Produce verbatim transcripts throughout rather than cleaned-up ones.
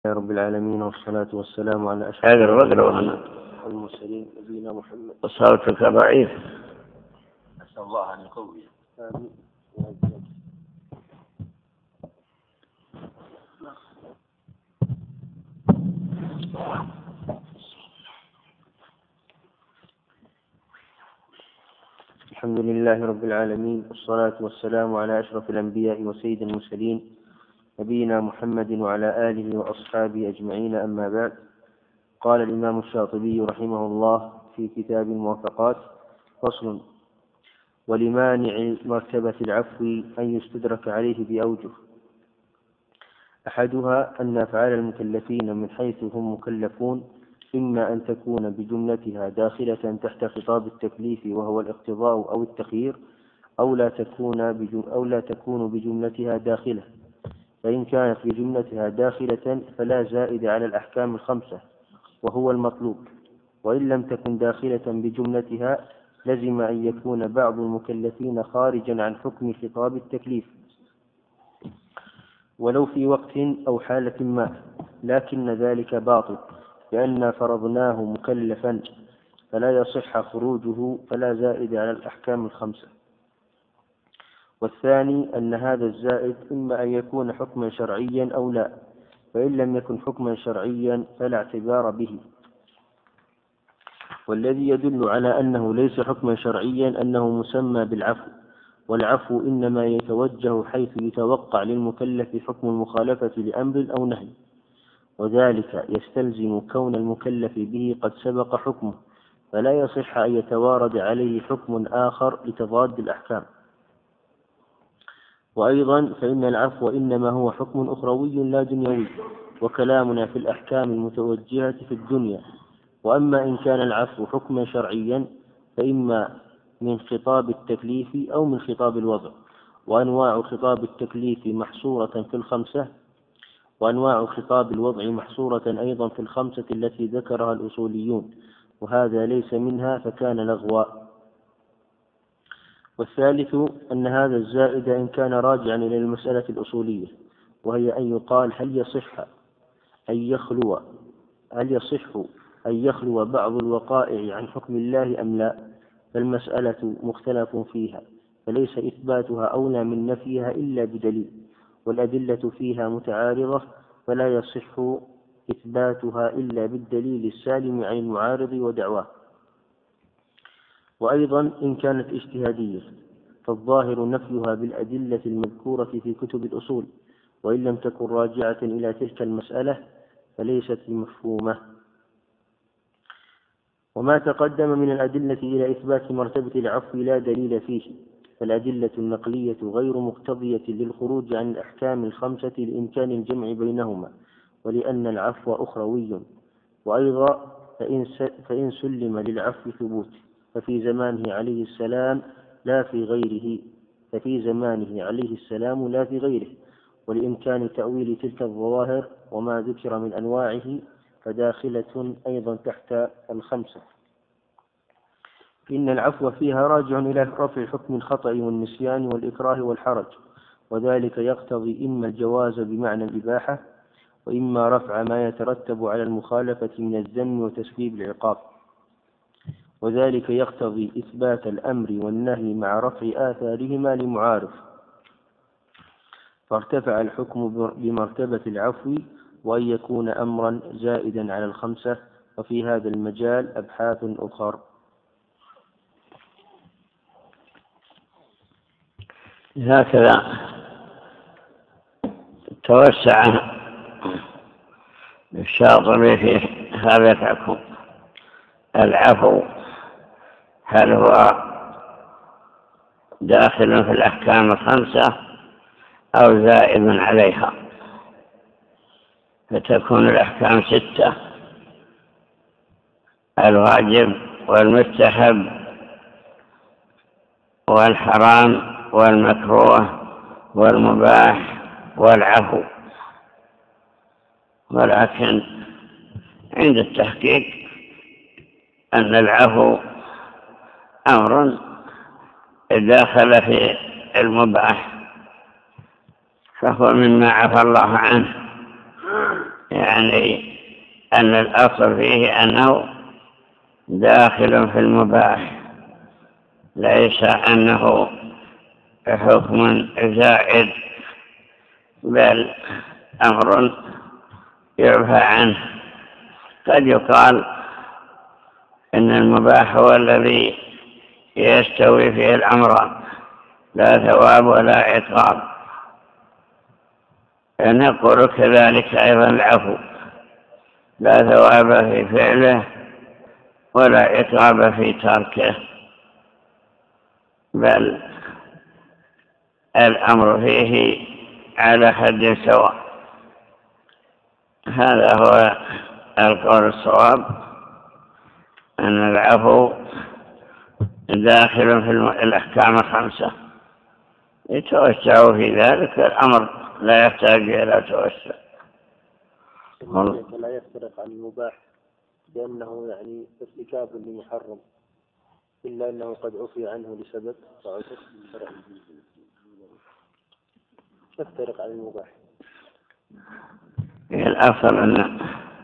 يا رب العالمين، والصلاة والسلام على أشرف المرسلين نبينا محمد. صوتك ضعيف. أسأل الله أن يقوي. الحمد لله رب العالمين، والصلاة والسلام على أشرف الأنبياء وسيد المرسلين نبينا محمد وعلى آله وأصحابه أجمعين، أما بعد. قال الإمام الشاطبي رحمه الله في كتاب الموافقات: فصل: ولمانع مرتبة العفو أن يستدرك عليه بأوجه. أحدها أن أفعال المكلفين من حيث هم مكلفون إما أن تكون بجملتها داخلة تحت خطاب التكليف وهو الاقتضاء أو التخيير، أو لا تكون أو لا تكون بجملتها داخلة. فإن كانت بجملتها داخلة فلا زائد على الأحكام الخمسة وهو المطلوب، وإن لم تكن داخلة بجملتها لزم أن يكون بعض المكلفين خارجا عن حكم خطاب التكليف ولو في وقت أو حالة ما، لكن ذلك باطل لأن فرضناه مكلفا فلا يصح خروجه، فلا زائد على الأحكام الخمسة. والثاني أن هذا الزائد إما أن يكون حكما شرعيا أو لا، فإن لم يكن حكما شرعيا فلا اعتبار به. والذي يدل على أنه ليس حكما شرعيا أنه مسمى بالعفو، والعفو إنما يتوجه حيث يتوقع للمكلف حكم المخالفة لأمر أو نهي، وذلك يستلزم كون المكلف به قد سبق حكمه، فلا يصح أن يتوارد عليه حكم آخر لتضاد الأحكام. وأيضا فإن العفو إنما هو حكم أخروي لا دنيوي، وكلامنا في الأحكام المتوجهة في الدنيا. وأما إن كان العفو حكما شرعيا فإما من خطاب التكليف أو من خطاب الوضع، وأنواع خطاب التكليف محصورة في الخمسة، وأنواع خطاب الوضع محصورة أيضا في الخمسة التي ذكرها الأصوليون، وهذا ليس منها فكان لغوا. والثالث أن هذا الزائد إن كان راجعا إلى المسألة الأصولية، وهي أن يقال هل يصح أن يخلو هل يصح أن يخلو بعض الوقائع عن حكم الله أم لا، فالمسألة مختلف فيها، فليس إثباتها أولى من نفيها إلا بدليل، والأدلة فيها متعارضة، فلا يصح إثباتها إلا بالدليل السالم عن المعارض ودعواه. وأيضا إن كانت اجتهادية فالظاهر نفيها بالأدلة المذكورة في كتب الأصول، وإن لم تكن راجعة إلى تلك المسألة فليست مفهومة. وما تقدم من الأدلة إلى إثبات مرتبة العفو لا دليل فيه، فالأدلة النقلية غير مقتضية للخروج عن الأحكام الخمسة لإمكان الجمع بينهما، ولأن العفو أخروي. وأيضا فإن سلم للعفو ثبوت ففي زمانه عليه السلام لا في غيره ففي زمانه عليه السلام لا في غيره، ولإمكان تأويل تلك الظواهر وما ذكر من أنواعه فداخلة أيضا تحت الخمسة. إن العفو فيها راجع إلى رفع حكم الخطأ والنسيان والإكراه والحرج، وذلك يقتضي إما الجواز بمعنى الإباحة، وإما رفع ما يترتب على المخالفة من الذم وتسبيب العقاب، وذلك يقتضي إثبات الأمر والنهي مع رفع آثارهما لمعارض، فارتفع الحكم بمرتبة العفو، وأن يكون أمرا زائدا على الخمسة. وفي هذا المجال أبحاث أخرى. هكذا توسع الشاطبي في هذا الحكم. العفو هل هو داخل في الأحكام الخمسة أو زائد عليها، فتكون الأحكام ستة: الواجب والمستحب والحرام والمكروه والمباح والعفو. ولكن عند التحقيق أن العفو أمر داخل في المباح، فهو مما عفى الله عنه، يعني أن الأصل فيه أنه داخل في المباح، ليس أنه حكم زائد، بل أمر يعفى عنه. قد يقال إن المباح هو الذي يستوي فيه الأمران، لا ثواب ولا عقاب. نقول كذلك أيضا العفو، لا ثواب في فعله ولا عقاب في تركه، بل الأمر فيه على حد سواء. هذا هو القول الصواب، أن العفو داخل في الأحكام الخمسة، يتوسع في ذلك الأمر، لا يحتاج إلى توسع. لا يفترق عن المباح لأنه يعني ارتكاب لمحرم، إلا أنه قد عفي عنه لسبب فعذر شرعي. يفترق عن المباح. الأصل أن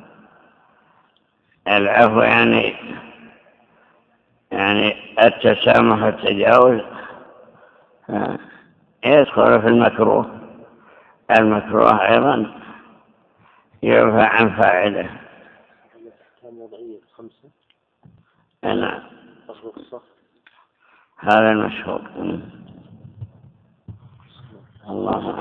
العفو يعني يعني التسامح والتجاوز يدخل في المكروه. المكروه أيضا يعفى عن فاعله. كان وضعية خمسة. نعم، الرخصة. هذا المشهور. الله